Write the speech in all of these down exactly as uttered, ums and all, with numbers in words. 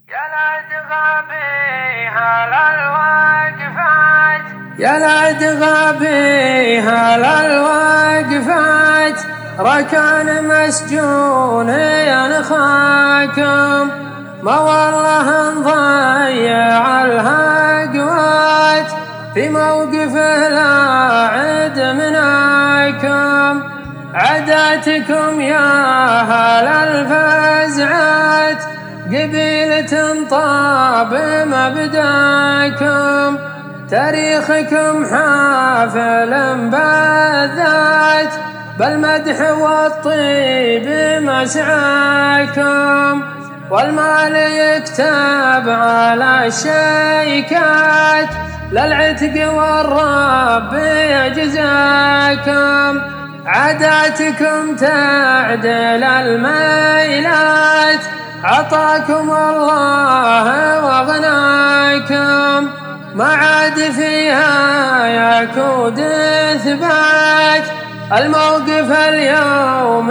يا لأدغى هالوقفات يا لأدغى هالوقفات ركان مسجون ينخاكم ما والله نضيع الهقوات في موقف لا عد مناكم عداتكم يا هل الفزعات قبيلة طاب مبداكم تاريخكم حافل بالذات بالمدح والطيب مسعاكم والمال يكتب على الشيكات للعتق والرب يجزاكم عاداتكم تعدل الميلات عطاكم الله وغناكم ما عاد فيها يكود إثبات الموقف اليوم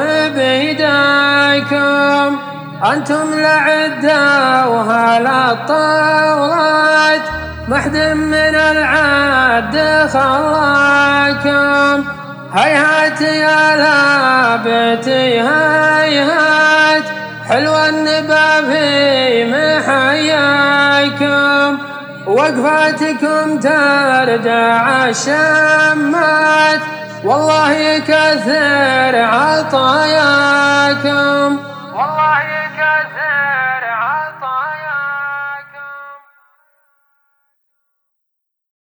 بيداكم أنتم لعدوها للطاولات محد من العد خلاكم هيهات يا لابتي هيهات حلو النبا في محياكم وقفاتكم ترجع الشمات والله يكثر عطاياكم